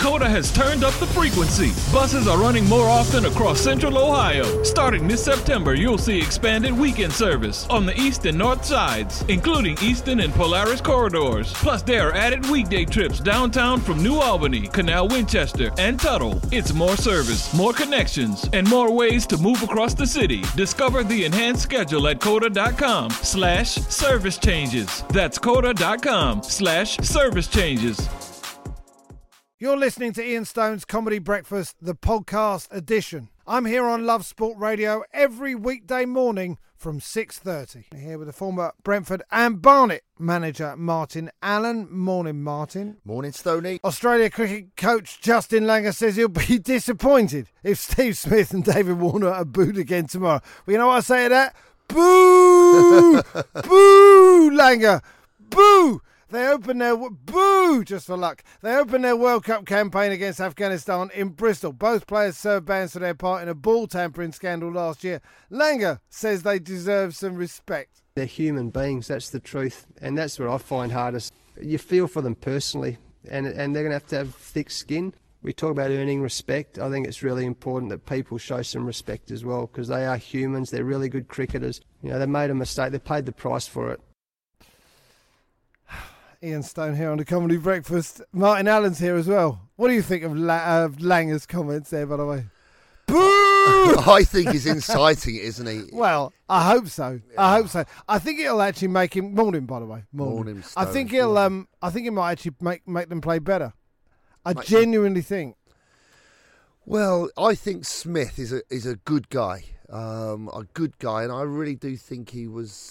Coda has turned up the frequency. Buses are running more often across Central Ohio. Starting this September, you'll see expanded weekend service on the east and north sides, including Easton and Polaris corridors. Plus, there are added weekday trips downtown from New Albany, Canal Winchester, and Tuttle. It's more service, more connections, and more ways to move across the city. Discover the enhanced schedule at coda.com/service changes. That's coda.com/service changes. You're listening to Ian Stone's Comedy Breakfast, the podcast edition. I'm here on Love Sport Radio every weekday morning from 6:30. Here with the former Brentford and Barnet manager, Martin Allen. Morning, Martin. Morning, Stoney. Australia cricket coach Justin Langer says he'll be disappointed if Steve Smith and David Warner are booed again tomorrow. Well, you know what I say to that? Boo! Boo, Langer! Boo! They opened their just for luck. They opened their World Cup campaign against Afghanistan in Bristol. Both players served bans for their part in a ball tampering scandal last year. Langer says they deserve some respect. They're human beings, that's the truth, and that's what I find hardest. You feel for them personally, and they're going to have thick skin. We talk about earning respect. I think it's really important that people show some respect as well, because they are humans. They're really good cricketers. You know, they made a mistake. They paid the price for it. Ian Stone here on the Comedy Breakfast. Martin Allen's here as well. What do you think of Langer's comments there, by the way? Boo! I think he's inciting it, isn't he? Well, I hope so. Yeah. I hope so. I think it'll actually make him... Morning, by the way. Morning. Stone. I think I think it might actually make them play better. I genuinely think. Well, I think Smith is a good guy. And I really do think he was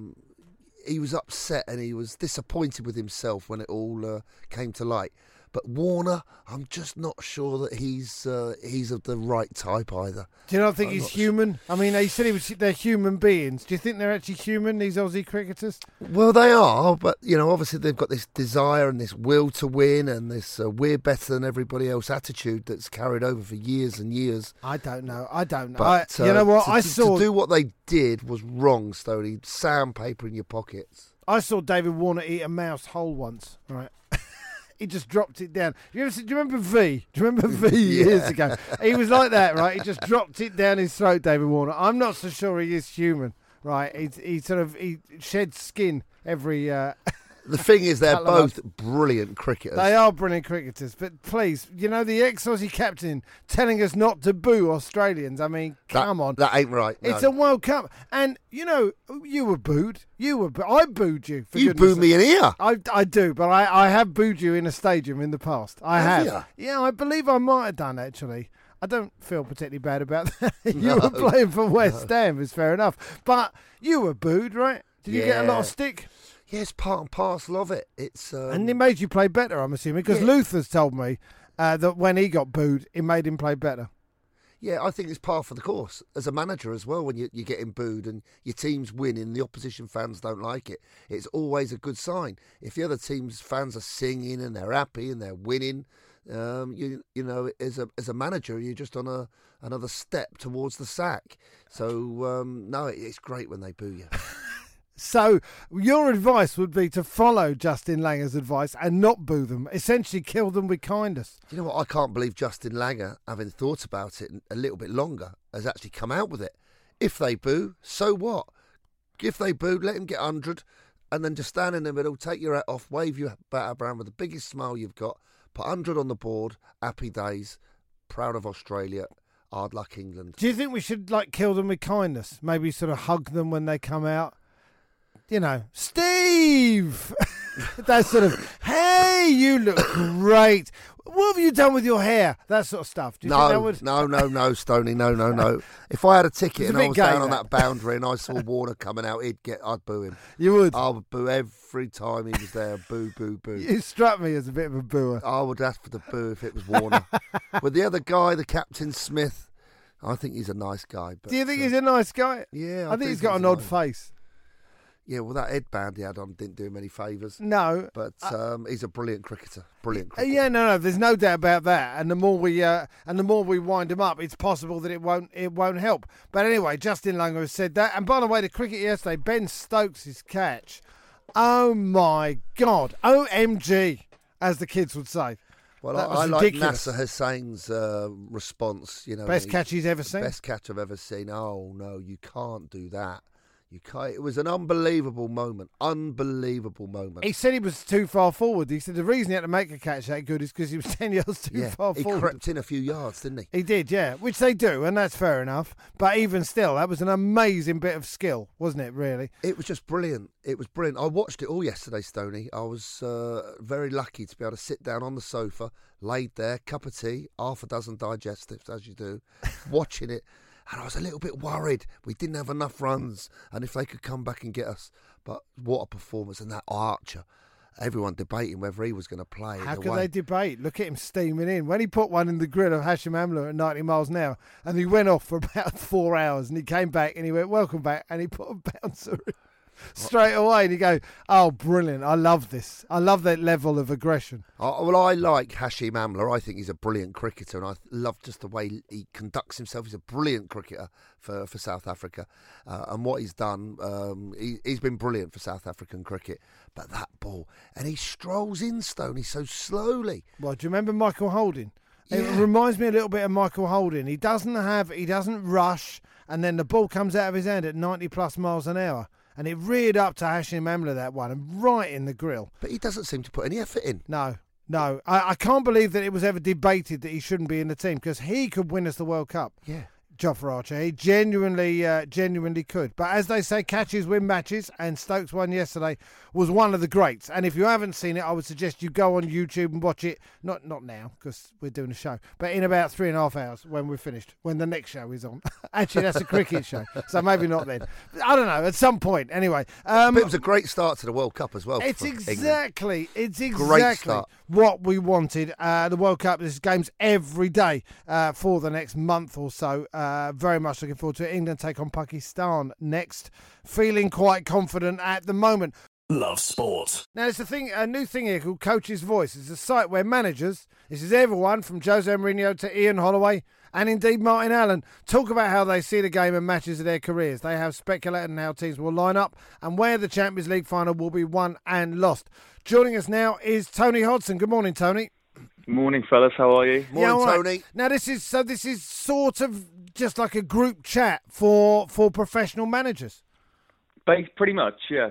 upset and he was disappointed with himself when it all came to light. But Warner, I'm just not sure that he's of the right type either. Do you not think he's human? I mean, he said they're human beings. Do you think they're actually human, these Aussie cricketers? Well, they are, but, you know, obviously they've got this desire and this will to win and this we're better than everybody else attitude that's carried over for years and years. I don't know. But, you know what? To do what they did was wrong, Stoney. Sandpaper in your pockets. I saw David Warner eat a mouse whole once, right? He just dropped it down. Do you remember V? Do you remember V years ago? He was like that, right? He just dropped it down his throat, David Warner. I'm not so sure he is human, right? He sheds skin every... The thing is, they're both brilliant cricketers. They are brilliant cricketers. But please, you know, the ex-Aussie captain telling us not to boo Australians. I mean, come on. That ain't right. No. It's a World Cup. And, you know, you were booed. I booed you. You booed me in here. I do, but I have booed you in a stadium in the past. I have. You? Yeah, I believe I might have done, actually. I don't feel particularly bad about that. You were playing for West Ham, it's fair enough. But you were booed, right? Did you get a lot of stick? Yeah, it's part and parcel of it. It's and it made you play better, I'm assuming, because Luther's told me that when he got booed, it made him play better. Yeah, I think it's par for the course as a manager as well. When you're getting booed and your team's winning, and the opposition fans don't like it. It's always a good sign. If the other team's fans are singing and they're happy and they're winning, you know, as a manager, you're just on another step towards the sack. So no, it's great when they boo you. So your advice would be to follow Justin Langer's advice and not boo them, essentially kill them with kindness. You know what? I can't believe Justin Langer, having thought about it a little bit longer, has actually come out with it. If they boo, so what? If they boo, let him get 100 and then just stand in the middle, take your hat off, wave your bat around with the biggest smile you've got, put 100 on the board, happy days, proud of Australia, hard luck England. Do you think we should kill them with kindness? Maybe sort of hug them when they come out? You know, Steve! That sort of, hey, you look great. What have you done with your hair? That sort of stuff. Do you think that would... No, Stoney, no. If I had a ticket and I was down on that boundary and I saw Warner coming out, I'd boo him. You would? I would boo every time he was there. Boo, boo, boo. You struck me as a bit of a booer. I would ask for the boo if it was Warner. With the other guy, the Captain Smith, I think he's a nice guy. But, do you think he's a nice guy? Yeah, I think he's got an odd face. Yeah, well, that headband he had on didn't do him any favours. No. But he's a brilliant cricketer. Yeah, no, there's no doubt about that. And the more we wind him up, it's possible that it won't help. But anyway, Justin Langer has said that. And by the way, the cricket yesterday, Ben Stokes' catch. Oh my God. OMG, as the kids would say. Well, That was I like ridiculous. Nasser Hussain's response. Best catch he's ever seen. Best catch I've ever seen. Oh no, you can't do that. You can't. It was an unbelievable moment. Unbelievable moment. He said he was too far forward. He said the reason he had to make a catch that good is because he was 10 yards too far he forward. crept in a few yards, didn't he? He did, yeah, which they do, and that's fair enough. But even still, that was an amazing bit of skill, wasn't it, really? It was just brilliant. It was brilliant. I watched it all yesterday, Stoney. I was very lucky to be able to sit down on the sofa, laid there, cup of tea, half a dozen digestives, as you do, watching it. And I was a little bit worried. We didn't have enough runs, and if they could come back and get us. But what a performance. And that Archer, everyone debating whether he was going to play. How could they debate? Look at him steaming in. When he put one in the grill of Hashim Amla at 90 miles an hour, and he went off for about 4 hours, and he came back, and he went, welcome back, and he put a bouncer in straight away, and you go, oh, brilliant, I love this. I love that level of aggression. Well, I like Hashim Amla. I think he's a brilliant cricketer, and I love just the way he conducts himself. He's a brilliant cricketer for South Africa, and what he's done, he's been brilliant for South African cricket. But that ball, and he strolls in, Stoney, so slowly. Well, do you remember Michael Holding? Yeah. It reminds me a little bit of Michael Holding. He doesn't rush, and then the ball comes out of his hand at 90 plus miles an hour. And it reared up to Hashim Amla, that one, and right in the grill. But he doesn't seem to put any effort in. No. I can't believe that it was ever debated that he shouldn't be in the team, because he could win us the World Cup. Yeah. Jofra Archer, he genuinely could. But as they say, catches win matches, and Stokes' one yesterday was one of the greats. And if you haven't seen it, I would suggest you go on YouTube and watch it. Not now, because we're doing a show, but in about 3.5 hours when we're finished, when the next show is on. Actually, that's a cricket show, so maybe not then. I don't know, at some point. Anyway. But it was a great start to the World Cup as well. It's exactly Great start. what we wanted. The World Cup, there's games every day for the next month or so. Very much looking forward to it. England take on Pakistan next. Feeling quite confident at the moment. Love sport. Now, there's a new thing here called Coach's Voice. It's a site where managers, this is everyone from Jose Mourinho to Ian Holloway and indeed Martin Allen, talk about how they see the game and matches of their careers. They have speculated on how teams will line up and where the Champions League final will be won and lost. Joining us now is Tony Hodson. Good morning, Tony. Morning, fellas. How are you? Morning, all right. Tony. Now, this is sort of just like a group chat for professional managers. Pretty much, yeah.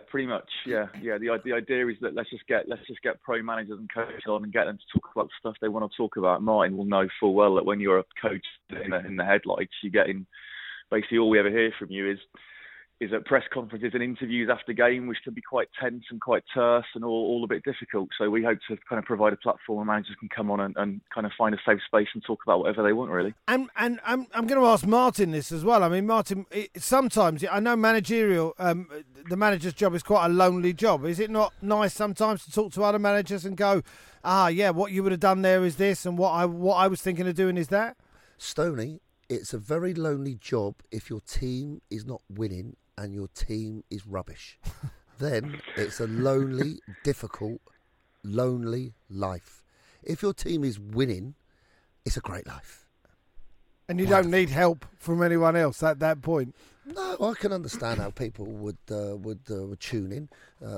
The idea is that let's just get pro managers and coaches on and get them to talk about the stuff they want to talk about. Martin will know full well that when you're a coach in the headlights, you get in. Basically, all we ever hear from you is at press conferences and interviews after game, which can be quite tense and quite terse and all a bit difficult. So we hope to kind of provide a platform where managers can come on and kind of find a safe space and talk about whatever they want, really. And I'm going to ask Martin this as well. I mean, Martin, sometimes, I know managerial, the manager's job is quite a lonely job. Is it not nice sometimes to talk to other managers and go, what you would have done there is this, and what I was thinking of doing is that? Stoney, it's a very lonely job if your team is not winning and your team is rubbish. Then it's a lonely, difficult, lonely life. If your team is winning, it's a great life. And you don't need help from anyone else at that point. No, I can understand how people would tune in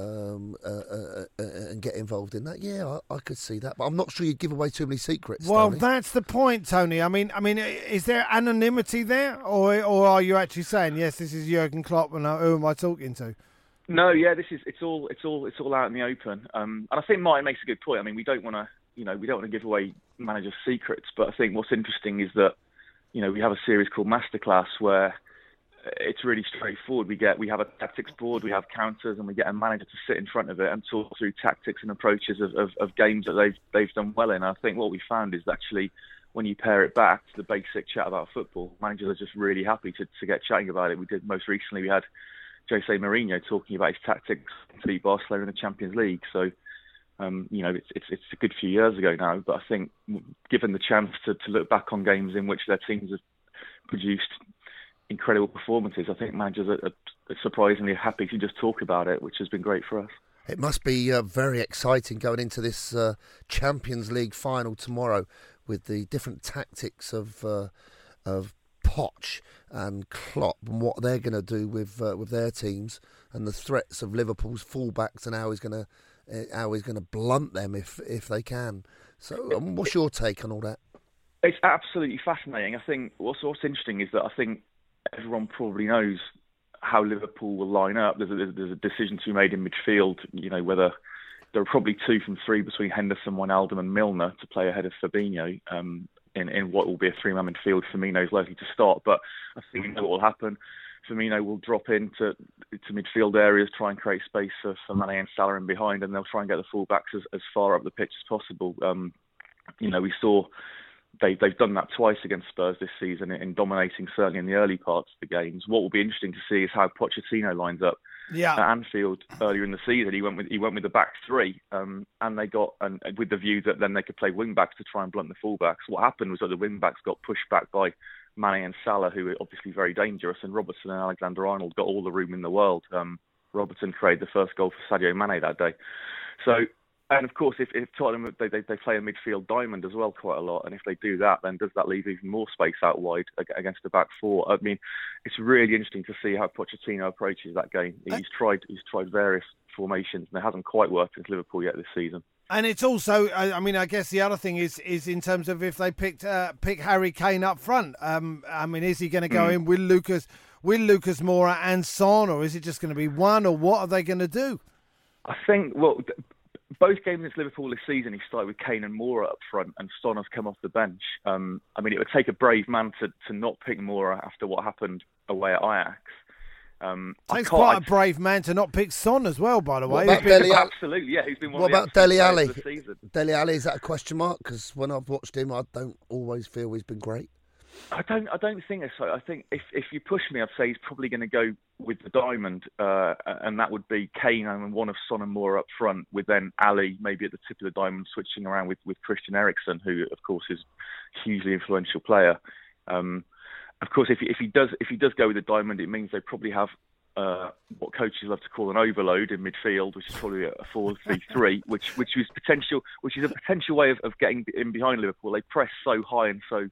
and get involved in that. Yeah, I could see that, but I'm not sure you'd give away too many secrets. Well, Tony. that's the point, Tony. I mean, is there anonymity there, or are you actually saying yes? This is Jurgen Klopp, and who am I talking to? No, yeah, it's all out in the open. And I think Martin makes a good point. I mean, we don't want to give away managers' secrets, but I think what's interesting is that we have a series called Masterclass where it's really straightforward. We have a tactics board, we have counters, and we get a manager to sit in front of it and talk through tactics and approaches of games that they've done well in. I think what we found is actually when you pair it back to the basic chat about football, managers are just really happy to get chatting about it. We did most recently. We had Jose Mourinho talking about his tactics to beat Barcelona in the Champions League. So it's a good few years ago now, but I think given the chance to look back on games in which their teams have produced incredible performances, I think managers are surprisingly happy to just talk about it, which has been great for us. It must be very exciting going into this Champions League final tomorrow with the different tactics of Poch and Klopp and what they're going to do with their teams, and the threats of Liverpool's fullbacks and how he's going to blunt them if they can. So what's your take on all that? It's absolutely fascinating. I think what's interesting is that I think everyone probably knows how Liverpool will line up. There's a decision to be made in midfield, whether there are probably 2 from 3 between Henderson, Wijnaldum and Milner to play ahead of Fabinho in what will be a 3-man midfield. Firmino's likely to start, but I think we know what will happen. Firmino will drop into midfield areas, try and create space for Mane and Salah in behind, and they'll try and get the full-backs as far up the pitch as possible. We saw they've done that twice against Spurs this season in dominating, certainly in the early parts of the games. What will be interesting to see is how Pochettino lines up at Anfield earlier in the season. He went with the back 3, and they got with the view that then they could play wing backs to try and blunt the full-backs. What happened was that the wing backs got pushed back by Mane and Salah, who are obviously very dangerous, and Robertson and Alexander-Arnold got all the room in the world. Robertson created the first goal for Sadio Mane that day. So. And of course, if Tottenham they play a midfield diamond as well quite a lot, and if they do that, then does that leave even more space out wide against the back 4? I mean, it's really interesting to see how Pochettino approaches that game. He's tried various formations, and it hasn't quite worked against Liverpool yet this season. And it's also, I guess the other thing is in terms of if they pick Harry Kane up front. Is he going to go in with Lucas Moura and Son, or is it just going to be one, or what are they going to do? I think, both games against Liverpool this season, he started with Kane and Moura up front, and Son has come off the bench. It would take a brave man to not pick Moura after what happened away at Ajax. Takes quite a brave man to not pick Son as well, by the way. Absolutely, yeah. He's been one of the What about Dele Alli? Of the season. Dele Alli, is that a question mark? Because when I've watched him, I don't always feel he's been great. I don't think so. I think if you push me, I'd say he's probably going to go with the diamond, and that would be Kane and one of Son and Moura up front, with then Ali maybe at the tip of the diamond, switching around with Christian Eriksen, who of course is a hugely influential player. Of course, if he does go with the diamond, it means they probably have what coaches love to call an overload in midfield, which is probably a 4-3-3, which is a potential way of getting in behind Liverpool. They press so high and so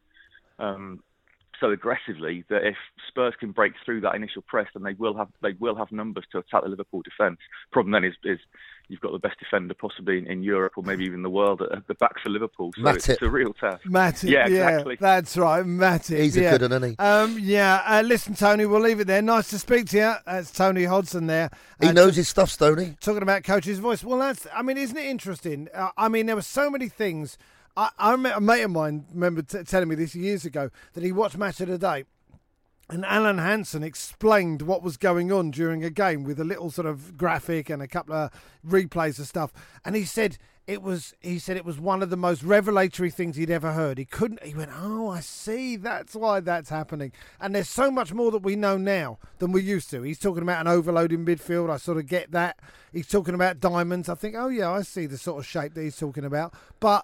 aggressively that if Spurs can break through that initial press, then they will have numbers to attack the Liverpool defence. Problem then is you've got the best defender possibly in Europe, or maybe even the world, at the back for Liverpool. So Matip. It's a real test. Matip, yeah, exactly. Yeah, that's right, Matip. He's a good one, isn't he? Listen, Tony, we'll leave it there. Nice to speak to you. That's Tony Hodson there. He knows his stuff, Stoney. Talking about coach's voice. Well, isn't it interesting? There were so many things. I met a mate of mine, remember telling me this years ago, that he watched Match of the Day, and Alan Hansen explained what was going on during a game with a little sort of graphic and a couple of replays of stuff. And he said it was one of the most revelatory things he'd ever heard. He went, oh, I see, that's why that's happening. And there's so much more that we know now than we used to. He's talking about an overload in midfield. I sort of get that. He's talking about diamonds. I think, oh yeah, I see the sort of shape that he's talking about. But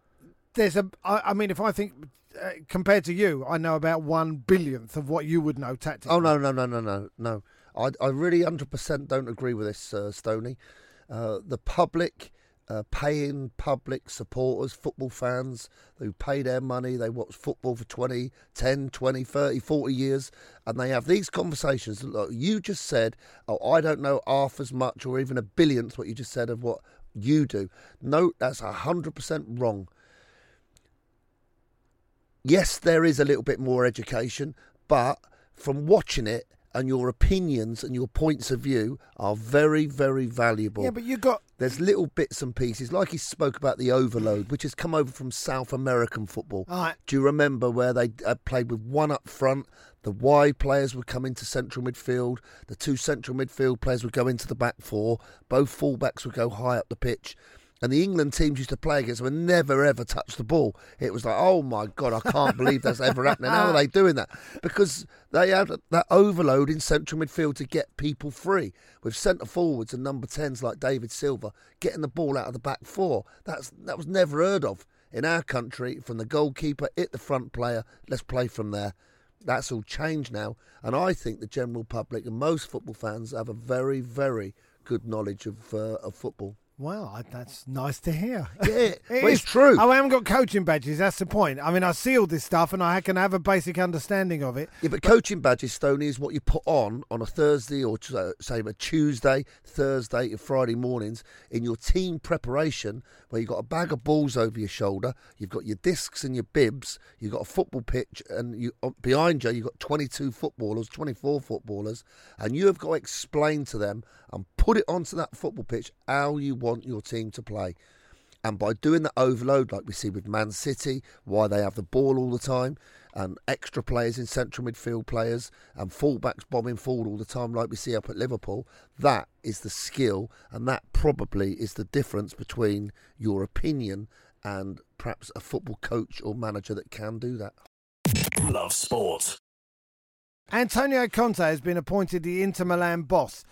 if I think, compared to you, I know about 1/1000th of what you would know tactically. Oh, no. I really 100% don't agree with this, Stoney. The public, paying public supporters, football fans who pay their money, they watch football for 10, 20, 30, 40 years, and they have these conversations. Look, you just said, I don't know half as much or even 1/1000th what you just said of what you do. No, that's 100% wrong. Yes, there is a little bit more education, but from watching it, and your opinions and your points of view are very, very valuable. Yeah, but there's little bits and pieces, like he spoke about the overload, which has come over from South American football. Right. Do you remember where they played with one up front? The wide players would come into central midfield. The 2 central midfield players would go into the back 4. Both fullbacks would go high up the pitch. And the England teams used to play against them and never, ever touch the ball. It was like, oh, my God, I can't believe that's ever happening. How are they doing that? Because they had that overload in central midfield to get people free. With centre-forwards and number 10s like David Silva getting the ball out of the back 4. That was never heard of in our country. From the goalkeeper, hit the front player, let's play from there. That's all changed now. And I think the general public and most football fans have a very, very good knowledge of football. Well, that's nice to hear. Yeah, well, it's true. I haven't got coaching badges, that's the point. I mean, I see all this stuff and I can have a basic understanding of it. Yeah, but coaching badges, Stoney, is what you put on a Thursday or, say, a Tuesday, Thursday and Friday mornings in your team preparation, where you've got a bag of balls over your shoulder, you've got your discs and your bibs, you've got a football pitch, and behind you, you've got 22 footballers, 24 footballers, and you have got to explain to them and put it onto that football pitch how you want your team to play. And by doing the overload, like we see with Man City, why they have the ball all the time, and extra players in central midfield players, and fullbacks bombing forward all the time, like we see up at Liverpool, that is the skill, and that probably is the difference between your opinion and perhaps a football coach or manager that can do that. Love sport. Antonio Conte has been appointed the Inter Milan boss.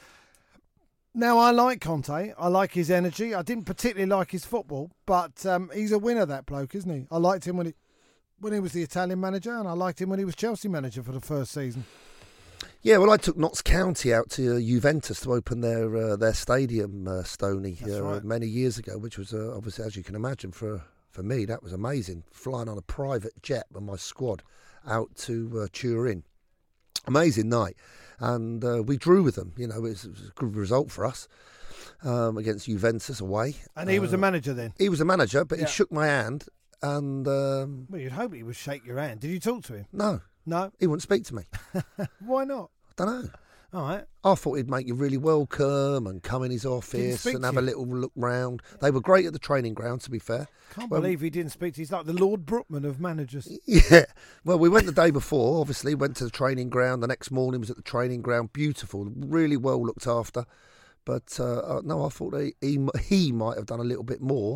Now, I like Conte. I like his energy. I didn't particularly like his football, but he's a winner, that bloke, isn't he? I liked him when he was the Italian manager, and I liked him when he was Chelsea manager for the first season. Yeah, well, I took Notts County out to Juventus to open their stadium, Stoney, right. many years ago, which was obviously, as you can imagine, for me, that was amazing. Flying on a private jet with my squad out to Turin. Amazing night. And we drew with them. You know, it was a good result for us against Juventus away. And he was the manager then? He was a manager, but Yeah. he shook my hand. And Well, you'd hope he would shake your hand. Did you talk to him? no, he wouldn't speak to me. Why not? I don't know. All right. I thought he'd make you really welcome and come in his office speak and to have you? a little look round. They were great at the training ground, to be fair. Can't Well, believe he didn't speak to you. He's like the Lord Brookman of managers. Yeah. Well, we went the day before, obviously, went to the training ground. The next morning was at the training ground. Beautiful, really well looked after. But no, I thought he might have done a little bit more.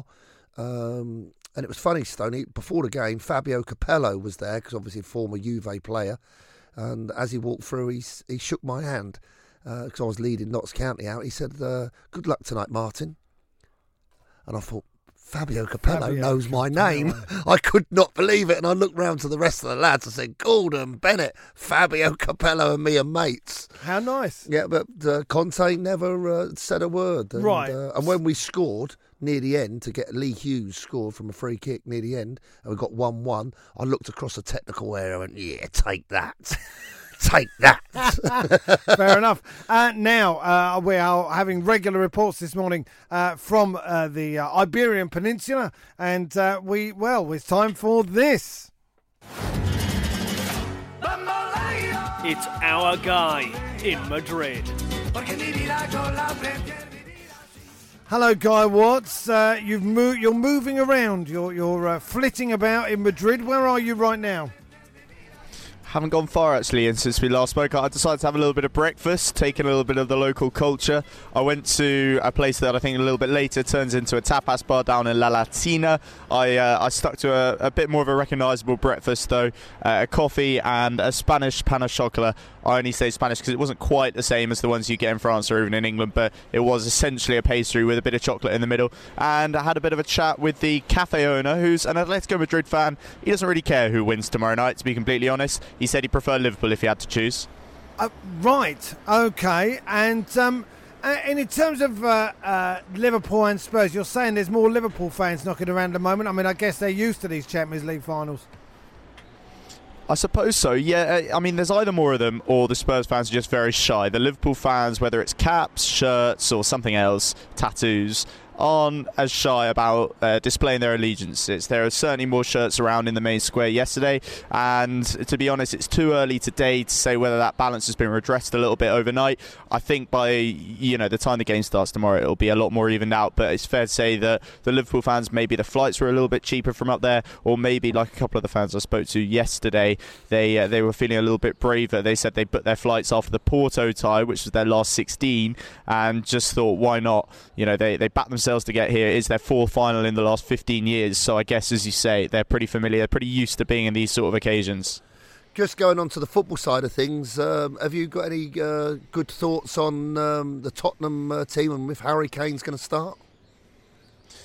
And it was funny, Stoney, before the game, Fabio Capello was there, because obviously a former Juve player. And as he walked through, he shook my hand, because I was leading Notts County out. He said, good luck tonight, Martin. And I thought, Fabio Capello knows my name. I could not believe it. And I looked round to the rest of the lads and said, Gordon, Bennett, Fabio Capello and me are mates. How nice. Yeah, but Conte never said a word. And, Right. And when we scored near the end, to get Lee Hughes scored from a free kick near the end, and we got 1-1, I looked across the technical area and went, yeah, take that. Take that. Fair enough. Now, we are having regular reports this morning from the Iberian Peninsula, and it's time for this. It's our guy in Madrid. Hello, Guy Watts. You're moving around. You're flitting about in Madrid. Where are you right now? Haven't gone far actually, and since we last spoke I decided to have a little bit of breakfast, taking a little bit of the local culture. I went to a place that I think a little bit later turns into a tapas bar down in La Latina. I stuck to a bit more of a recognisable breakfast though, a coffee and a Spanish pan of chocolate. I only say Spanish because it wasn't quite the same as the ones you get in France or even in England, but it was essentially a pastry with a bit of chocolate in the middle. And I had a bit of a chat with the cafe owner, who's an Atletico Madrid fan. He doesn't really care who wins tomorrow night, to be completely honest. He said he preferred Liverpool if he had to choose. Right, okay. And in terms of Liverpool and Spurs, you're saying there's more Liverpool fans knocking around at the moment. I mean, I guess they're used to these Champions League finals. I suppose so, yeah. I mean, there's either more of them or the Spurs fans are just very shy. The Liverpool fans, whether it's caps, shirts or something else, tattoos, aren't as shy about displaying their allegiances. There are certainly more shirts around in the main square yesterday, and to be honest, it's too early today to say whether that balance has been redressed a little bit overnight. I think by the time the game starts tomorrow, it'll be a lot more evened out, but it's fair to say that the Liverpool fans, maybe the flights were a little bit cheaper from up there, or maybe like a couple of the fans I spoke to yesterday, they were feeling a little bit braver. They said they booked their flights after the Porto tie, which was their last 16, and just thought, why not? They backed themselves to get here. It's their fourth final in the last 15 years, so I guess, as you say, they're pretty familiar, they're pretty used to being in these sort of occasions. Just going on to the football side of things, have you got any good thoughts on the Tottenham team and if Harry Kane's going to start?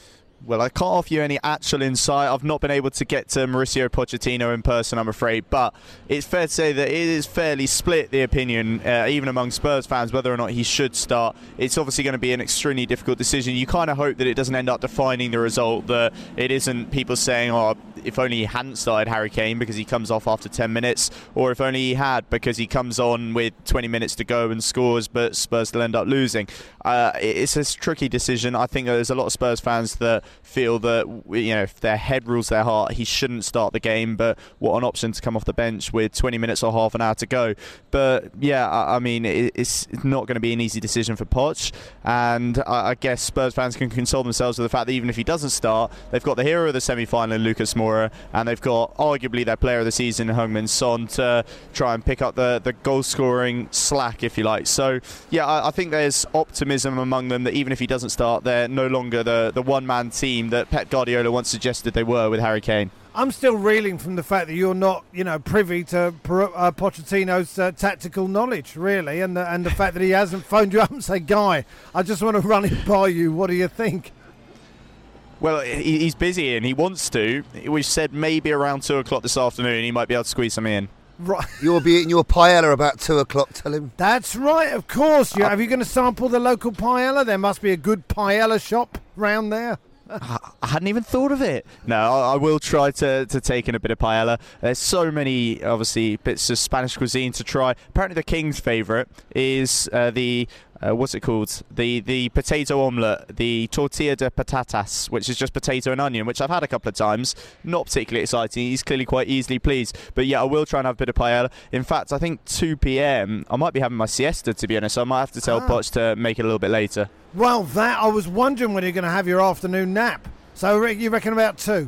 Well, I can't offer you any actual insight. I've not been able to get to Mauricio Pochettino in person, I'm afraid, but it's fair to say that it is fairly split, the opinion, even among Spurs fans, whether or not he should start. It's obviously going to be an extremely difficult decision. You kind of hope that it doesn't end up defining the result, that it isn't people saying, oh, if only he hadn't started Harry Kane because he comes off after 10 minutes, or if only he had because he comes on with 20 minutes to go and scores, but Spurs still end up losing. It's a tricky decision. I think there's a lot of Spurs fans that feel that, you know, if their head rules their heart, he shouldn't start the game, but what an option to come off the bench with 20 minutes or half an hour to go. But yeah, I mean, it's not going to be an easy decision for Poch, and I guess Spurs fans can console themselves with the fact that even if he doesn't start, they've got the hero of the semi-final in Lucas Moura, and they've got arguably their player of the season, Heung-min Son, to try and pick up the goal-scoring slack, if you like. So yeah, I think there's optimism among them that even if he doesn't start, they're no longer the one-man team that Pep Guardiola once suggested they were with Harry Kane. I'm still reeling from the fact that you're not, privy to Pochettino's tactical knowledge, really, and the fact that he hasn't phoned you up and said, Guy, I just want to run it by you. What do you think? Well, he's busy and he wants to. We've said maybe around 2 o'clock this afternoon he might be able to squeeze something in. Right. You'll be eating your paella about 2 o'clock, tell him. That's right, of course. Are you going to sample the local paella? There must be a good paella shop round there. I hadn't even thought of it. No, I will try to take in a bit of paella. There's so many, obviously, bits of Spanish cuisine to try. Apparently the King's favourite is what's it called? The potato omelette, the tortilla de patatas, which is just potato and onion, which I've had a couple of times. Not particularly exciting. He's clearly quite easily pleased. But yeah, I will try and have a bit of paella. In fact, I think 2 p.m. I might be having my siesta, to be honest. So I might have to tell Poch to make it a little bit later. Well, I was wondering when you're going to have your afternoon nap. So you reckon about 2?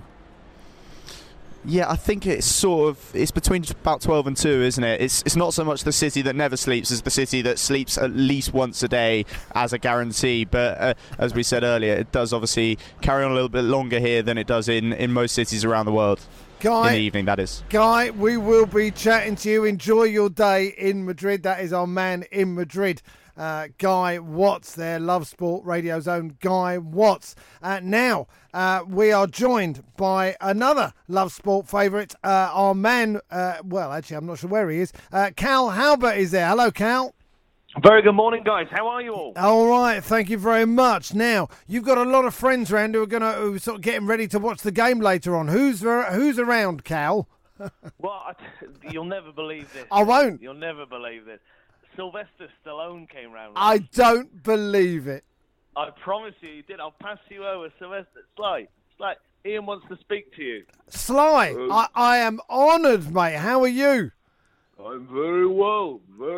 Yeah, I think it's between about 12 and 2, isn't it? It's not so much the city that never sleeps as the city that sleeps at least once a day as a guarantee. But as we said earlier, it does obviously carry on a little bit longer here than it does in most cities around the world. Guy, in the evening, that is. Guy, we will be chatting to you. Enjoy your day in Madrid. That is our man in Madrid. Guy Watts there, Love Sport Radio's own Guy Watts. Now, we are joined by another Love Sport favourite, our man, well, actually, I'm not sure where he is. Cal Halbert is there. Hello, Cal. Very good morning, guys. How are you all? All right, thank you very much. Now, you've got a lot of friends around who are sort of getting ready to watch the game later on. Who's around, Cal? Well, you'll never believe this. I won't. You'll never believe this. Sylvester Stallone came round. I don't believe it. I promise you, he did. I'll pass you over, Sylvester. Sly, Ian wants to speak to you. Sly, I am honoured, mate. How are you? I'm very well.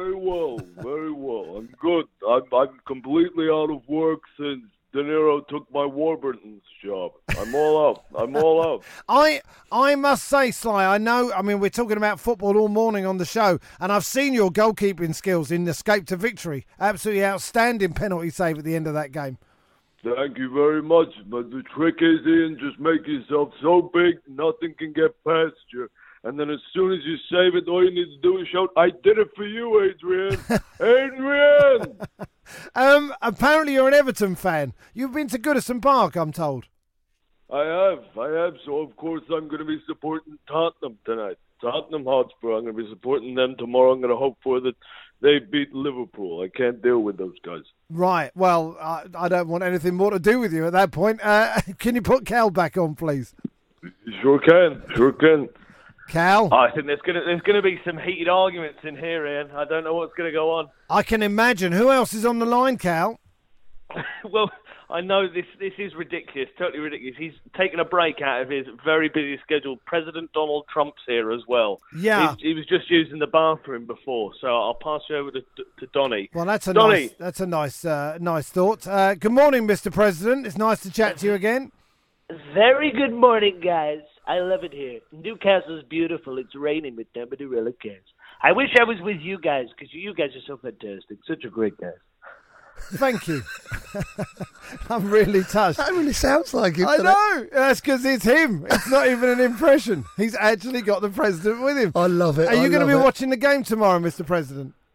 I'm good. I'm completely out of work since De Niro took my Warburton's job. I'm all out. I must say, Sly, I mean, we're talking about football all morning on the show, and I've seen your goalkeeping skills in Escape to Victory. Absolutely outstanding penalty save at the end of that game. Thank you very much. But the trick is, Ian, just make yourself so big, nothing can get past you. And then as soon as you save it, all you need to do is shout, I did it for you, Adrian. Adrian! Apparently you're an Everton fan. You've been to Goodison Park, I'm told. I have. So, of course, I'm going to be supporting Tottenham tonight. Tottenham Hotspur. I'm going to be supporting them tomorrow. I'm going to hope for that they beat Liverpool. I can't deal with those guys. Right. Well, I don't want anything more to do with you at that point. Can you put Cal back on, please? Sure can. Cal? I think there's gonna be some heated arguments in here, Ian. I don't know what's going to go on. I can imagine. Who else is on the line, Cal? Well, I know this is ridiculous, totally ridiculous. He's taken a break out of his very busy schedule. President Donald Trump's here as well. Yeah. He was just using the bathroom before, so I'll pass you over to Donny. Well, that's a Donny. nice thought. Good morning, Mr. President. It's nice to chat to you again. Very good morning, guys. I love it here. Newcastle's beautiful. It's raining, but nobody really cares. I wish I was with you guys, because you guys are so fantastic. Such a great guys. Thank you. I'm really touched. That really sounds like him. I know. That's because it's him. It's not even an impression. He's actually got the president with him. I love it. Are you going to be watching the game tomorrow, Mr. President?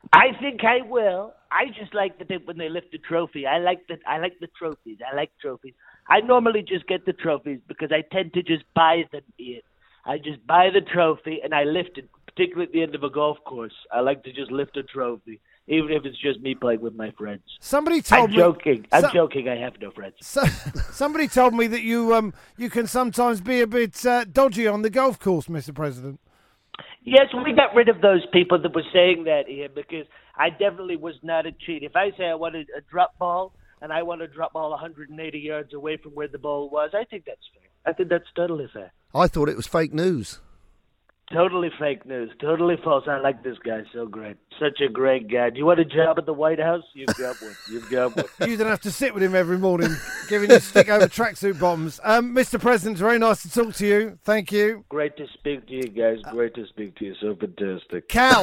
I think I will. I just like when they lift the trophy. I like the trophies. I like trophies. I normally just get the trophies because I tend to just buy them, Ian. I just buy the trophy and I lift it, particularly at the end of a golf course. I like to just lift a trophy, even if it's just me playing with my friends. Somebody told me... I'm joking. I have no friends. Somebody told me that you can sometimes be a bit dodgy on the golf course, Mr. President. Yes, we got rid of those people that were saying that, Ian, because I definitely was not a cheat. If I say I wanted a drop ball and I want to drop ball 180 yards away from where the ball was, I think that's fair. I think that's totally fair. I thought it was fake news. Totally fake news. Totally false. I like this guy so great. Such a great guy. Do you want a job at the White House? You've got one. You've got one. You don't have to sit with him every morning, giving you stick over tracksuit bombs. Mr. President, it's very nice to talk to you. Thank you. Great to speak to you guys. Great to speak to you. So fantastic. Cal,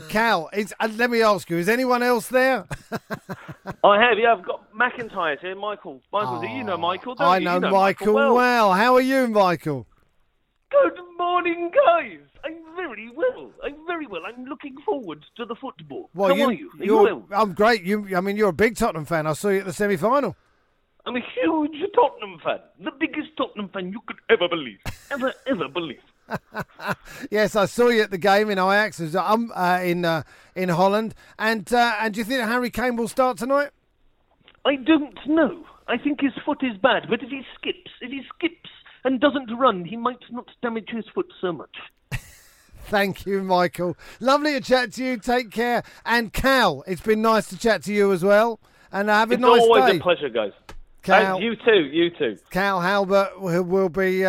let me ask you, is anyone else there? I have, yeah. I've got McIntyre's here. Michael, do you know Michael? Don't I you? know, You know Michael well. How are you, Michael? Good morning, guys. I'm very well. I'm looking forward to the football. Well, How are you? Are you well? I'm great. You're a big Tottenham fan. I saw you at the semi-final. I'm a huge Tottenham fan. The biggest Tottenham fan you could ever believe. Ever believe. Yes, I saw you at the game in Ajax in Holland. And do you think Harry Kane will start tonight? I don't know. I think his foot is bad, but if he skips and doesn't run, he might not damage his foot so much. Thank you, Michael. Lovely to chat to you. Take care. And Cal, it's been nice to chat to you as well. And have a nice day. It's always a pleasure, guys. Cal, you too. Cal Halbert will be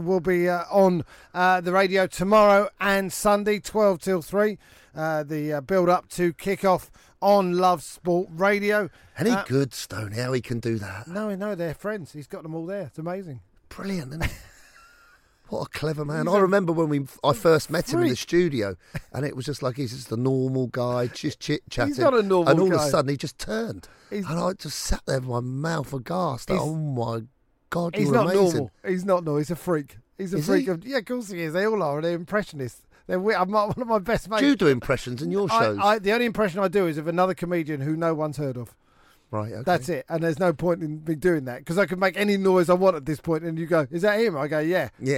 on the radio tomorrow and Sunday, 12 till 3. The build-up to kick-off on Love Sport Radio. And he good, Stoney, how he can do that. No, they're friends. He's got them all there. It's amazing. Brilliant, isn't it? What a clever man. I remember when I first met him in the studio, and it was just like he's just a normal guy, just chit-chatting. He's not a normal guy. And all of a sudden he just turned. And I just sat there with my mouth aghast. Oh, my God, you're amazing. Normal. He's not normal. He's a freak. He's a freak. Yeah, of course he is. They all are. They're impressionists. I'm one of my best mates. Do you do impressions in your shows? The only impression I do is of another comedian who no one's heard of. Right, okay. That's it. And there's no point in me doing that because I can make any noise I want at this point and you go, is that him? I go, yeah. Yeah.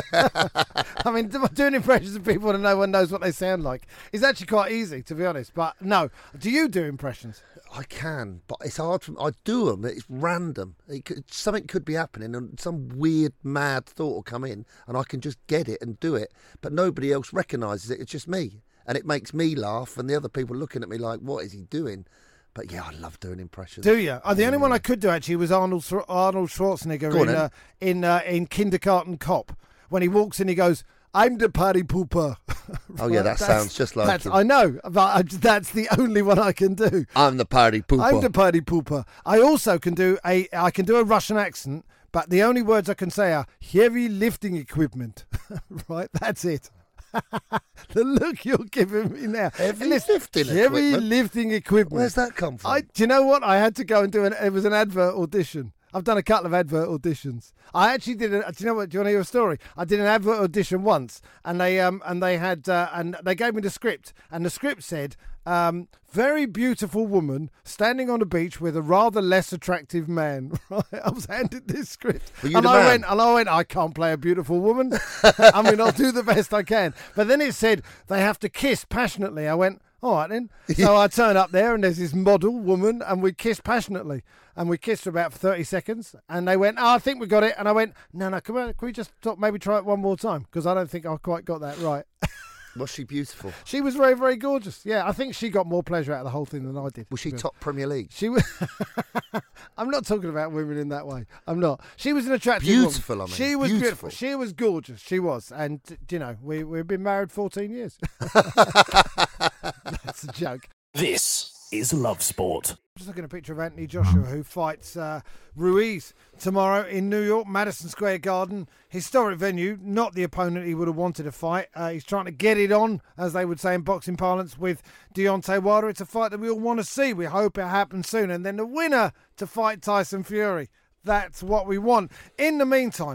I mean, doing impressions of people and no one knows what they sound like is actually quite easy, to be honest. But no. Do you do impressions? I can, but it's hard for me. I do them. It's random. Something could be happening and some weird, mad thought will come in and I can just get it and do it. But nobody else recognises it. It's just me. And it makes me laugh and the other people looking at me like, what is he doing? But yeah, I love doing impressions. Do you? The only one I could do actually was Arnold Schwarzenegger in Kindergarten Cop. When he walks in, he goes, "I'm the party pooper." Oh yeah, that sounds just like him. I know, but that's the only one I can do. I'm the party pooper. I'm the party pooper. I also can do a Russian accent, but the only words I can say are heavy lifting equipment. Right, that's it. The look you're giving me now. Heavy lifting equipment. Where's that come from? Do you know what? I had to go and it was an advert audition. I've done a couple of advert auditions. I actually did. Do you know what? Do you want to hear a story? I did an advert audition once, and they gave me the script, and the script said, "Very beautiful woman standing on a beach with a rather less attractive man." Right? I was handed this script, and I went, I can't play a beautiful woman. I mean, I'll do the best I can. But then it said they have to kiss passionately. I went, all right then. So I turn up there and there's this model woman and we kiss passionately. And we kissed for about 30 seconds. And they went, I think we got it. And I went, no, come on, can we just maybe try it one more time? Because I don't think I quite got that right. Was she beautiful? She was very, very gorgeous. Yeah, I think she got more pleasure out of the whole thing than I did. Was she top Premier League? She was. I'm not talking about women in that way. I'm not. She was an attractive beautiful, woman. I mean. She was beautiful. She was gorgeous. She was. And, you know, we've been married 14 years. That's a joke. This is Love Sport. Just looking at a picture of Anthony Joshua, who fights Ruiz tomorrow in New York, Madison Square Garden. Historic venue, not the opponent he would have wanted to fight. He's trying to get it on, as they would say in boxing parlance, with Deontay Wilder. It's a fight that we all want to see. We hope it happens soon. And then the winner to fight Tyson Fury. That's what we want. In the meantime,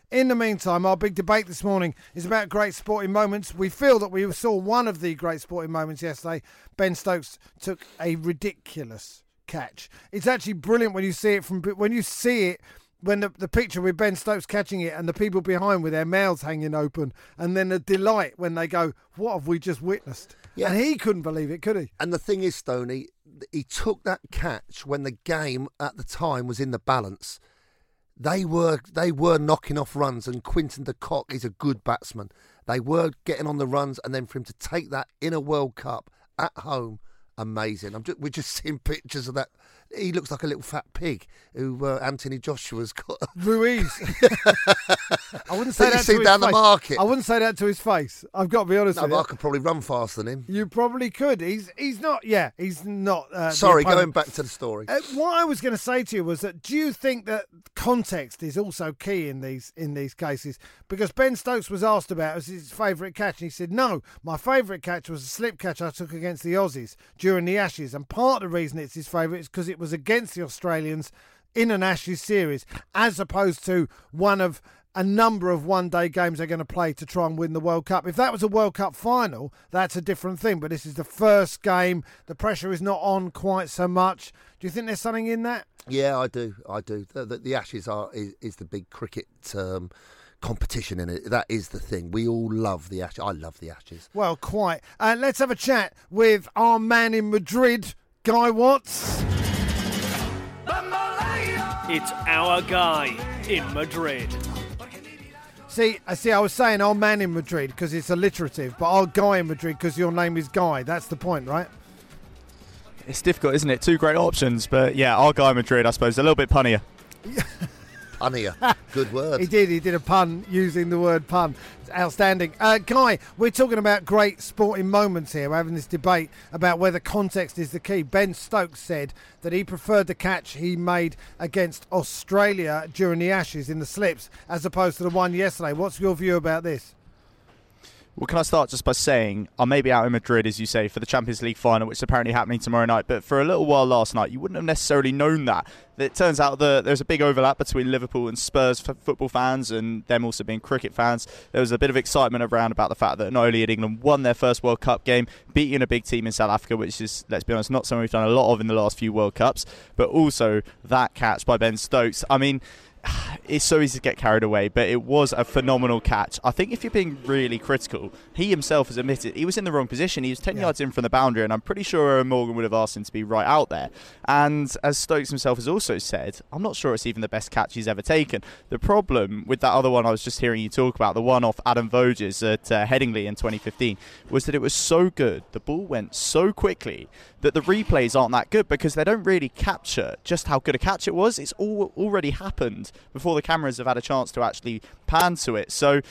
In the meantime, our big debate this morning is about great sporting moments. We feel that we saw one of the great sporting moments yesterday. Ben Stokes took a ridiculous catch. It's actually brilliant when you see it when the picture with Ben Stokes catching it and the people behind with their mouths hanging open, and then the delight when they go, what have we just witnessed? Yeah. And he couldn't believe it, could he? And the thing is, Stoney, he took that catch when the game at the time was in the balance. They were knocking off runs, and Quinton de Kock is a good batsman. They were getting on the runs, and then for him to take that in a World Cup at home, amazing. We're just seeing pictures of that. He looks like a little fat pig who Anthony Joshua's got. Ruiz. I wouldn't say that to his down face. The market. I wouldn't say that to his face. I've got to be honest with you. I could probably run faster than him. You probably could. He's not. Yeah, he's not. Sorry, going back to the story. What I was going to say to you was that do you think that context is also key in these cases? Because Ben Stokes was asked about as his favourite catch, and he said, "No, my favourite catch was a slip catch I took against the Aussies during the Ashes, and part of the reason it's his favourite is because it was against the Australians in an Ashes series, as opposed to one of a number of one-day games they're going to play to try and win the World Cup. If that was a World Cup final, that's a different thing. But this is the first game. The pressure is not on quite so much. Do you think there's something in that? Yeah, I do. The Ashes is the big cricket competition in it. That is the thing. We all love the Ashes. I love the Ashes. Well, quite. Let's have a chat with our man in Madrid, Guy Watts. It's our guy in Madrid. See, I was saying our man in Madrid because it's alliterative, but our guy in Madrid because your name is Guy. That's the point, right? It's difficult, isn't it? Two great options, but yeah, our guy in Madrid, I suppose, a little bit punnier. Punnier. Good word. He did a pun using the word pun. It's outstanding. Guy, we're talking about great sporting moments here. We're having this debate about whether context is the key. Ben Stokes said that he preferred the catch he made against Australia during the Ashes in the slips as opposed to the one yesterday. What's your view about this? Well, can I start just by saying I may be out in Madrid, as you say, for the Champions League final, which is apparently happening tomorrow night. But for a little while last night, you wouldn't have necessarily known that. It turns out that there's a big overlap between Liverpool and Spurs football fans and them also being cricket fans. There was a bit of excitement around about the fact that not only had England won their first World Cup game, beating a big team in South Africa, which is, let's be honest, not something we've done a lot of in the last few World Cups, but also that catch by Ben Stokes. I mean, it's so easy to get carried away, but it was a phenomenal catch. I think if you're being really critical, he himself has admitted he was in the wrong position. He was 10 yards in from the boundary, and I'm pretty sure Eoin Morgan would have asked him to be right out there. And as Stokes himself has also said, I'm not sure it's even the best catch he's ever taken. The problem with that other one I was just hearing you talk about, the one off Adam Voges at Headingley in 2015, was that it was so good, the ball went so quickly, that the replays aren't that good because they don't really capture just how good a catch it was. It's all already happened before the cameras have had a chance to actually pan to it. So,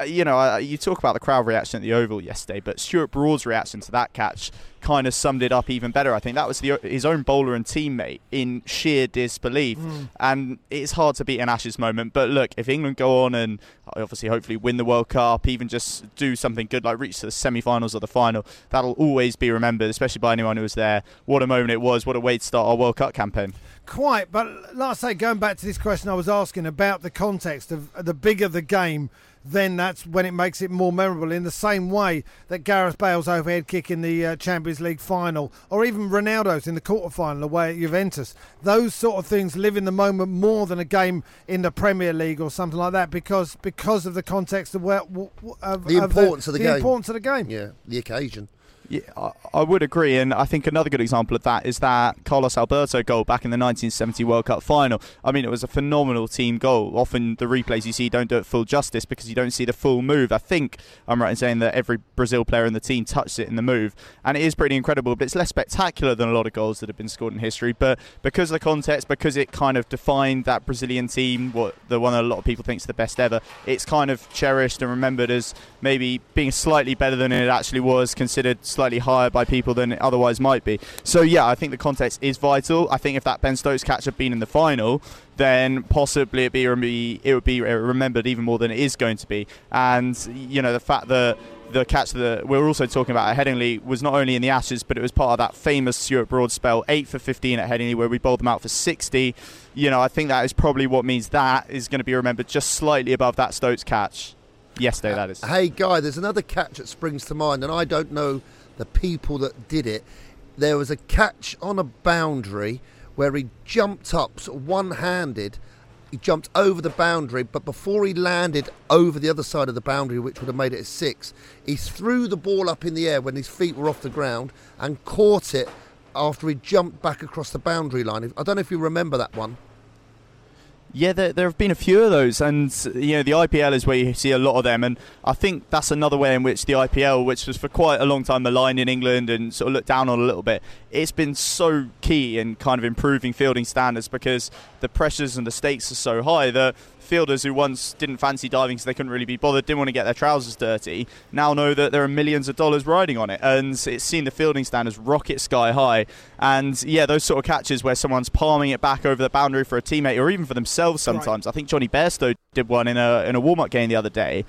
you talk about the crowd reaction at the Oval yesterday, but Stuart Broad's reaction to that catch kind of summed it up even better. I think that was his own bowler and teammate in sheer disbelief. And it's hard to beat an Ashes moment. But look, if England go on and obviously hopefully win the World Cup, even just do something good like reach to the semi-finals or the final, that'll always be remembered, especially by anyone who was there. What a moment it was. What a way to start our World Cup campaign. Quite, but like I say, going back to this question I was asking about the context of the bigger the game, then that's when it makes it more memorable, in the same way that Gareth Bale's overhead kick in the Champions League final, or even Ronaldo's in the quarter-final away at Juventus. Those sort of things live in the moment more than a game in the Premier League or something like that because of the context of the importance of the game. Yeah, the occasion. Yeah, I would agree, and I think another good example of that is that Carlos Alberto goal back in the 1970 World Cup final. I mean, it was a phenomenal team goal. Often the replays you see don't do it full justice because you don't see the full move. I think I'm right in saying that every Brazil player in the team touched it in the move, and it is pretty incredible, but it's less spectacular than a lot of goals that have been scored in history. But because of the context, because it kind of defined that Brazilian team, the one that a lot of people think is the best ever, it's kind of cherished and remembered as maybe being slightly better than it actually was, considered slightly slightly higher by people than it otherwise might be. So yeah, I think the context is vital. I think if that Ben Stokes catch had been in the final, then possibly it would be remembered even more than it is going to be. And the fact that the catch that we're also talking about at Headingley was not only in the Ashes, but it was part of that famous Stuart Broad spell, 8 for 15 at Headingley, where we bowled them out for 60. I think that is probably what means that is going to be remembered just slightly above that Stokes catch yesterday, that is. Hey, Guy, there's another catch that springs to mind, and I don't know the people that did it. There was a catch on a boundary where he jumped up sort of one-handed. He jumped over the boundary, but before he landed over the other side of the boundary, which would have made it a 6, he threw the ball up in the air when his feet were off the ground and caught it after he jumped back across the boundary line. I don't know if you remember that one. Yeah, there have been a few of those, and the IPL is where you see a lot of them, and I think that's another way in which the IPL, which was for quite a long time maligned in England and sort of looked down on a little bit, it's been so key in kind of improving fielding standards because the pressures and the stakes are so high that fielders who once didn't fancy diving because they couldn't really be bothered, didn't want to get their trousers dirty, now know that there are millions of dollars riding on it, and it's seen the fielding standards rocket sky high. And yeah, those sort of catches where someone's palming it back over the boundary for a teammate or even for themselves sometimes. Right. I think Johnny Bairstow did one in a warm-up game the other day.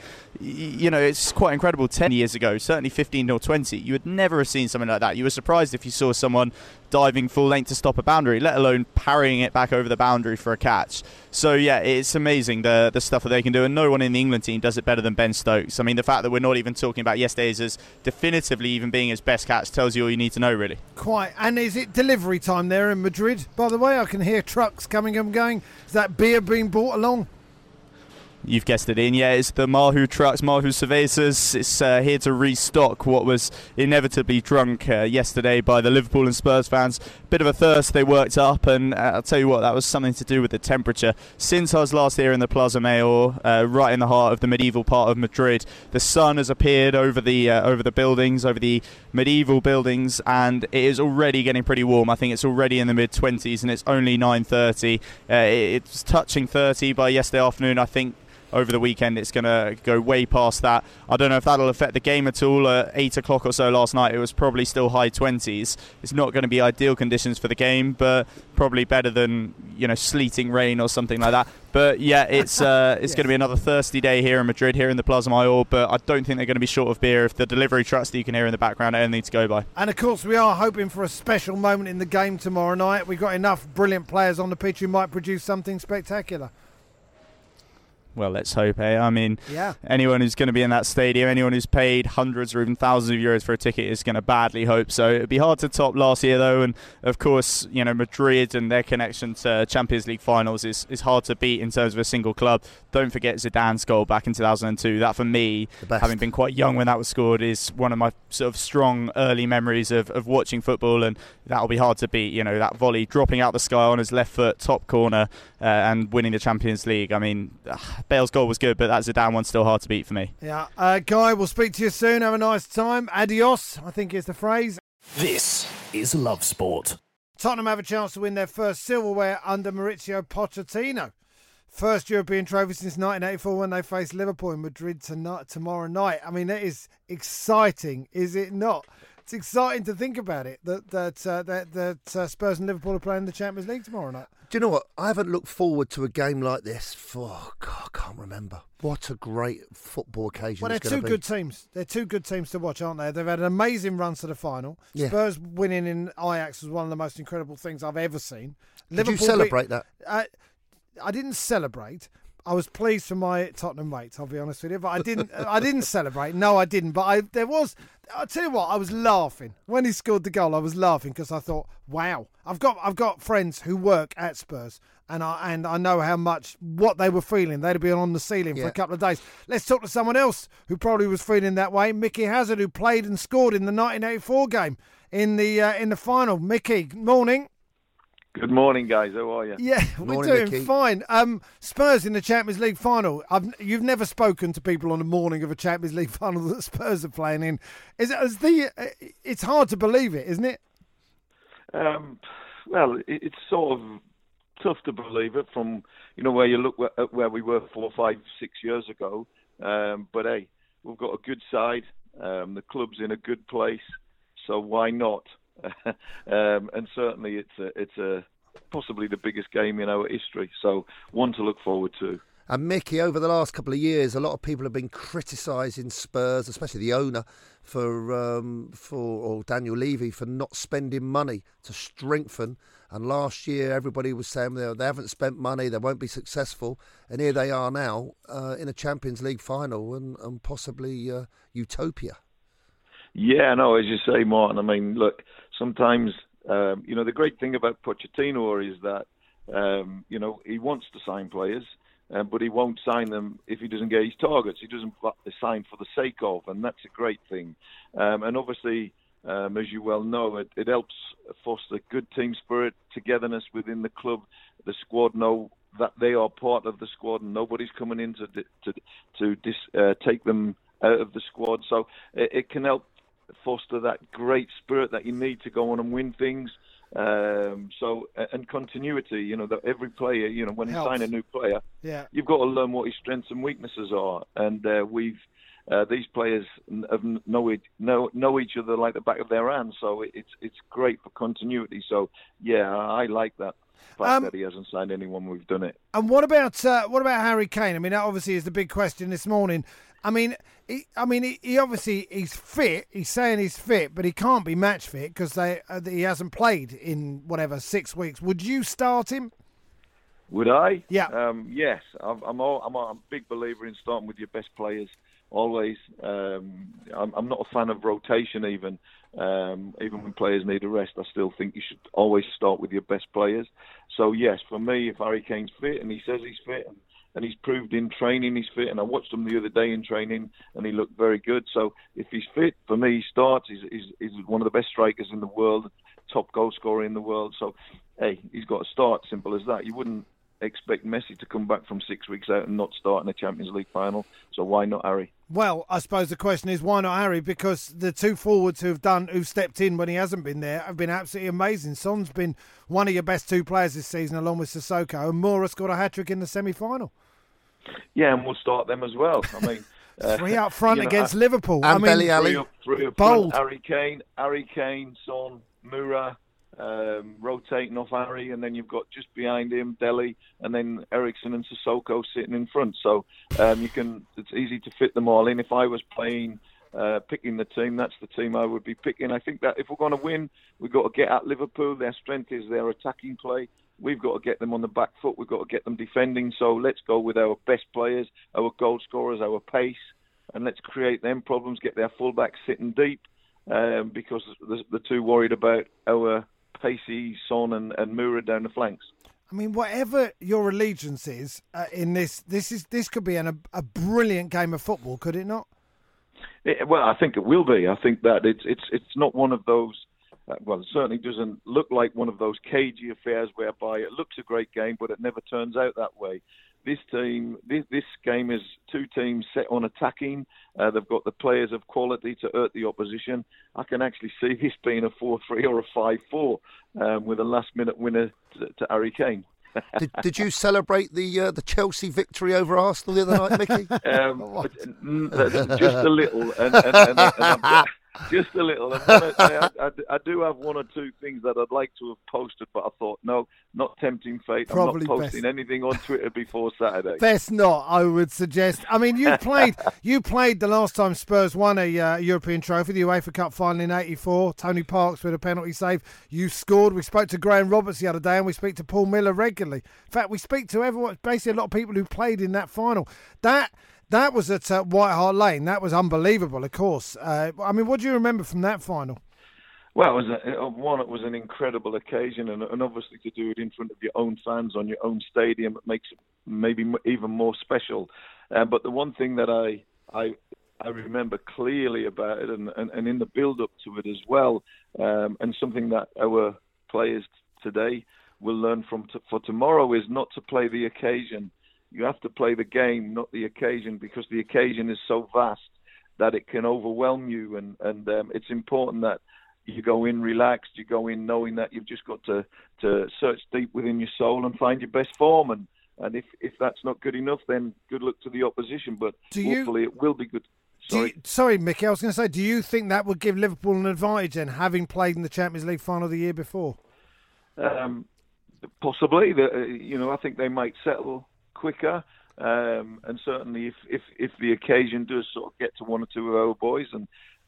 It's quite incredible. 10 years ago, certainly 15 or 20, you would never have seen something like that. You were surprised if you saw someone diving full length to stop a boundary, let alone parrying it back over the boundary for a catch. So yeah, it's amazing the stuff that they can do, and no one in the England team does it better than Ben Stokes. I mean, the fact that we're not even talking about yesterday's as definitively even being his best catch tells you all you need to know, really. Quite. And is it delivery time there in Madrid, by the way? I can hear trucks coming and going. Is that beer being brought along? You've guessed it, Ian. Yeah, it's the Mahou trucks, Mahou Cervezas. It's here to restock what was inevitably drunk yesterday by the Liverpool and Spurs fans. Bit of a thirst they worked up, and I'll tell you what, that was something to do with the temperature. Since I was last here in the Plaza Mayor, right in the heart of the medieval part of Madrid, the sun has appeared over the buildings, over the medieval buildings, and it is already getting pretty warm. I think it's already in the mid-20s, and it's only 9:30. It's touching 30 by yesterday afternoon, I think. Over the weekend it's going to go way past that. I don't know if that'll affect the game at all. At 8 o'clock or so last night it was probably still high 20s. It's not going to be ideal conditions for the game, but probably better than sleeting rain or something like that. But yeah, it's going to be another thirsty day here in Madrid, here in the Plaza Mayor, but I don't think they're going to be short of beer if the delivery trucks that you can hear in the background are anything to go by. And of course we are hoping for a special moment in the game tomorrow night. We've got enough brilliant players on the pitch who might produce something spectacular. Well, let's hope, eh? I mean, anyone who's going to be in that stadium, anyone who's paid hundreds or even thousands of euros for a ticket is going to badly hope so. It'd be hard to top last year, though, and of course, Madrid and their connection to Champions League finals is hard to beat in terms of a single club. Don't forget Zidane's goal back in 2002. That, for me, having been quite young when that was scored, is one of my sort of strong early memories of watching football, and that'll be hard to beat. That volley dropping out the sky on his left foot, top corner, and winning the Champions League. I mean, Bale's goal was good, but that Zidane one's still hard to beat for me. Yeah, Guy, we'll speak to you soon. Have a nice time. Adios, I think is the phrase. This is Love Sport. Tottenham have a chance to win their first silverware under Mauricio Pochettino. First European trophy since 1984 when they face Liverpool in Madrid tomorrow night. I mean, that is exciting, is it not? It's exciting to think about it, that Spurs and Liverpool are playing the Champions League tomorrow night. Do you know what? I haven't looked forward to a game like this for, I can't remember. What a great football occasion. Well, they're two good teams. They're two good teams to watch, aren't they? They've had an amazing run to the final. Yeah. Spurs winning in Ajax was one of the most incredible things I've ever seen. Did you celebrate that? I didn't celebrate. I was pleased for my Tottenham mates, I'll be honest with you, but I didn't celebrate. No, I didn't. But I'll tell you what, I was laughing. When he scored the goal, I was laughing because I thought, wow, I've got friends who work at Spurs, and I know how much what they were feeling. They'd have been on the ceiling for a couple of days. Let's talk to someone else who probably was feeling that way, Mickey Hazard, who played and scored in the 1984 game in the final. Mickey, morning. Good morning, guys. How are you? Yeah, we're doing Mickey. Fine. Spurs in the Champions League final. You've never spoken to people on the morning of a Champions League final that Spurs are playing in. It's hard to believe it, isn't it? Well, it's sort of tough to believe it from where you look at where we were 4, 5, 6 years ago. But hey, we've got a good side. The club's in a good place. so why not? And certainly it's a possibly the biggest game in our history, so one to look forward to. And Mickey, over the last couple of years, a lot of people have been criticising Spurs, especially the owner, or Daniel Levy, for not spending money to strengthen. And last year, everybody was saying they haven't spent money, they won't be successful. And here they are now in a Champions League final and possibly utopia. Yeah, no, as you say, Martin. I mean, look, sometimes the great thing about Pochettino is that he wants to sign players. But he won't sign them if he doesn't get his targets. He doesn't sign for the sake of, and that's a great thing. And obviously, as you well know, it helps foster good team spirit, togetherness within the club. The squad know that they are part of the squad, and nobody's coming in to take them out of the squad. So it can help foster that great spirit that you need to go on and win things. And continuity, that every player, when you sign a new player, you've got to learn what his strengths and weaknesses are. And these players know each other like the back of their hands. So it's great for continuity. So yeah, I like that fact that he hasn't signed anyone. We've done it. And what about Harry Kane? I mean, that obviously is the big question this morning. He obviously he's fit. He's saying he's fit, but he can't be match fit because he hasn't played in 6 weeks. Would you start him? Would I? Yeah. Yes. I'm a big believer in starting with your best players always. I'm not a fan of rotation even when players need a rest. I still think you should always start with your best players. So yes, for me, if Harry Kane's fit and he says he's fit and he's proved in training he's fit, and I watched him the other day in training and he looked very good. So if he's fit, for me, he starts. He's one of the best strikers in the world, top goal scorer in the world. So, hey, he's got to start, simple as that. You wouldn't expect Messi to come back from 6 weeks out and not start in a Champions League final. So why not Harry? Well, I suppose the question is why not Harry? Because the two forwards who've stepped in when he hasn't been there have been absolutely amazing. Son's been one of your best two players this season, along with Sissoko, and Moura's got a hat-trick in the semi-final. Yeah, and we'll start them as well. I mean, three up front against Liverpool. And Belly Alley. Three up bold. Front, Harry Kane, Son, Moura, rotating off Harry, and then you've got just behind him Dele, and then Eriksen and Sissoko sitting in front. So it's easy to fit them all in. If I was picking the team, that's the team I would be picking. I think that if we're going to win, we've got to get at Liverpool. Their strength is their attacking play. We've got to get them on the back foot. We've got to get them defending. So let's go with our best players, our goal scorers, our pace, and let's create them problems, get their fullbacks sitting deep, because they're too worried about our pacey Son and Moura down the flanks. I mean, whatever your allegiance is in this could be a brilliant game of football, could it not? Well, I think it will be. I think that it's not one of those. Well, it certainly doesn't look like one of those cagey affairs whereby it looks a great game, but it never turns out that way. This game is two teams set on attacking. They've got the players of quality to hurt the opposition. I can actually see this being a 4-3 or a 5-4 with a last-minute winner to Harry Kane. Did you celebrate the Chelsea victory over Arsenal the other night, Mickey? Just a little, and just a little. I do have one or two things that I'd like to have posted, but I thought, no, not tempting fate. Probably I'm not posting anything on Twitter before Saturday. Best not, I would suggest. I mean, you played the last time Spurs won a European trophy, the UEFA Cup final in '84. Tony Parks with a penalty save. You scored. We spoke to Graham Roberts the other day, and we speak to Paul Miller regularly. In fact, we speak to everyone, basically a lot of people who played in that final. That was at White Hart Lane. That was unbelievable, of course. I mean, what do you remember from that final? Well, it was an incredible occasion, and obviously to do it in front of your own fans on your own stadium, it makes it maybe even more special. But the one thing that I remember clearly about it, and in the build-up to it as well, and something that our players today will learn for tomorrow is not to play the occasion. You have to play the game, not the occasion, because the occasion is so vast that it can overwhelm you. And it's important that you go in relaxed, you go in knowing that you've just got to search deep within your soul and find your best form. And if that's not good enough, then good luck to the opposition. But hopefully it will be good. Sorry, Mickey, I was going to say, do you think that would give Liverpool an advantage then, having played in the Champions League final the year before? Possibly. I think they might settle quicker. And certainly if the occasion does sort of get to one or two of our boys, and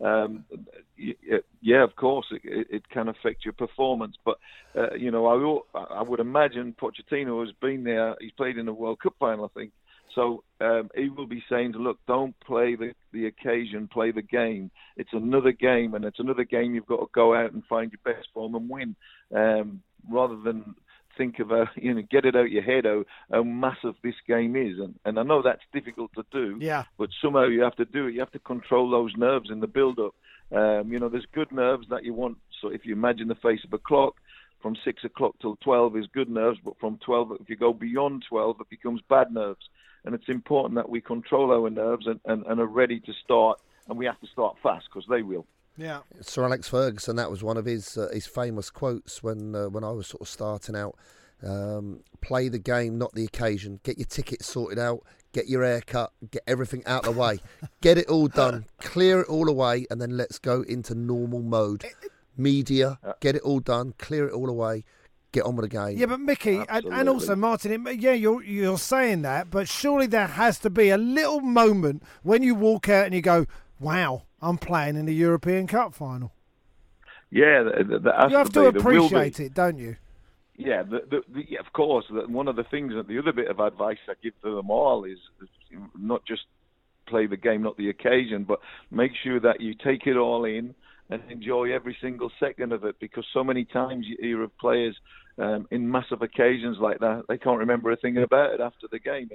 of course it can affect your performance. But I would imagine Pochettino has been there. He's played in the World Cup final, I think. So he will be saying, look, don't play the occasion, play the game. It's another game, and it's another game you've got to go out and find your best form and win, rather than think of get it out your head how massive this game is. And I know that's difficult to do, but somehow you have to do it. You have to control those nerves in the build-up. There's good nerves that you want. So if you imagine the face of a clock, from 6 o'clock till 12 is good nerves, but from 12, if you go beyond 12, it becomes bad nerves. And it's important that we control our nerves and are ready to start, and we have to start fast, because they will. Yeah, Sir Alex Ferguson, that was one of his famous quotes when I was sort of starting out. Play the game, not the occasion. Get your tickets sorted out, get your hair cut, get everything out of the way. Get it all done, clear it all away, and then let's go into normal mode. Media, get it all done, clear it all away, get on with the game. Yeah, but Mickey, and also Martin, you're saying that, but surely there has to be a little moment when you walk out and you go, wow, I'm playing in the European Cup final. Yeah, you have to appreciate it, don't you? Yeah, of course. One of the things, the other bit of advice I give to them all is not just play the game, not the occasion, but make sure that you take it all in and enjoy every single second of it, because so many times you hear of players in massive occasions like that, they can't remember a thing about it after the game.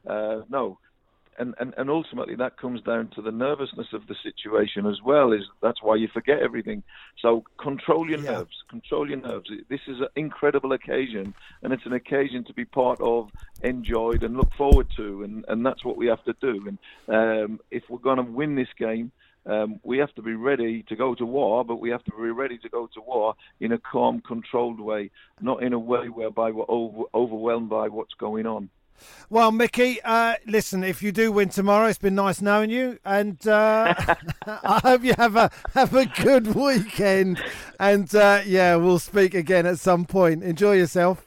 And ultimately that comes down to the nervousness of the situation as well. That's why you forget everything. So control your nerves. Control your nerves. This is an incredible occasion, and it's an occasion to be part of, enjoyed, and look forward to. And that's what we have to do. And if we're going to win this game, we have to be ready to go to war, but we have to be ready to go to war in a calm, controlled way, not in a way whereby we're overwhelmed by what's going on. Well, Mickey, listen, if you do win tomorrow, it's been nice knowing you, and I hope you have a good weekend, and we'll speak again at some point. Enjoy yourself.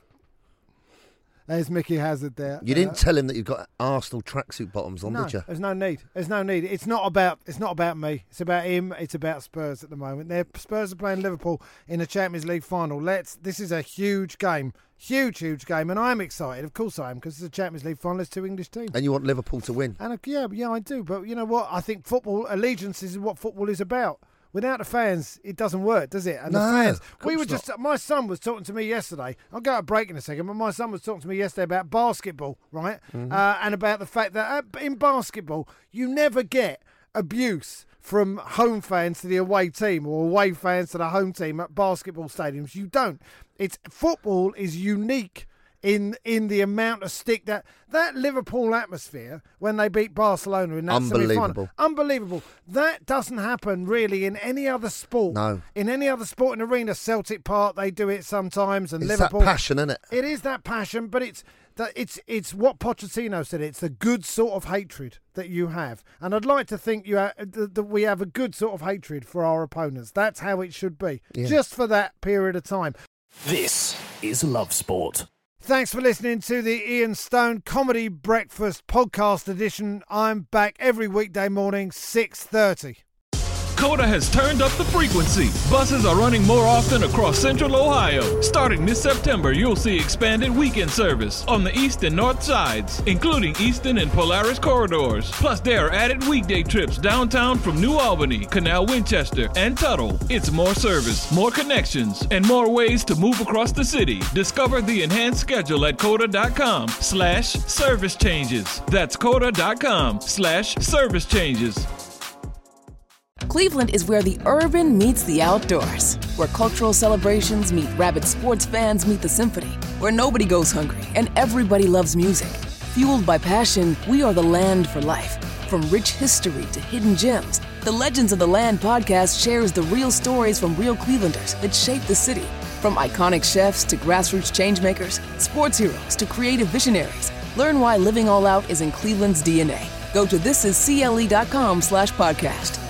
There's Mickey Hazard there. You didn't tell him that you've got Arsenal tracksuit bottoms on, did you? There's no need. There's no need. It's not about me. It's about him. It's about Spurs at the moment. Spurs are playing Liverpool in a Champions League final. This is a huge game. Huge game, and I'm excited. Of course I am, because it's a Champions League final. It's two English teams. And you want Liverpool to win? And yeah, I do. But you know what? I think football allegiance is what football is about. Without the fans, it doesn't work, does it? And the fans, my son was talking to me yesterday. I'll go to break in a second, but my son was talking to me yesterday about basketball, right? Mm-hmm. And about the fact that in basketball, you never get abuse from home fans to the away team, or away fans to the home team at basketball stadiums. You don't. Football is unique in the amount of stick that Liverpool atmosphere when they beat Barcelona in that semi-final. Unbelievable. That doesn't happen really in any other sport. No. In any other sporting arena, Celtic Park, they do it sometimes, and it's Liverpool. It's that passion, isn't it? It is that passion, but it's what Pochettino said. It's the good sort of hatred that you have, and I'd like to think that we have a good sort of hatred for our opponents. That's how it should be, just for that period of time. This is Love Sport. Thanks for listening to the Ian Stone Comedy Breakfast Podcast Edition. I'm back every weekday morning, 6:30. Coda has turned up the frequency. Buses are running more often across Central Ohio. Starting this September, you'll see expanded weekend service on the east and north sides, including Eastern and Polaris corridors. Plus, there are added weekday trips downtown from New Albany, Canal Winchester, and Tuttle. It's more service, more connections, and more ways to move across the city. Discover the enhanced schedule at Coda.com/service changes. That's Coda.com/service changes. Cleveland is where the urban meets the outdoors, where cultural celebrations meet rabid sports fans meet the symphony, where nobody goes hungry and everybody loves music. Fueled by passion, we are the land for life. From rich history to hidden gems, the Legends of the Land podcast shares the real stories from real Clevelanders that shape the city. From iconic chefs to grassroots changemakers, sports heroes to creative visionaries, learn why living all out is in Cleveland's DNA. Go to thisiscle.com/podcast.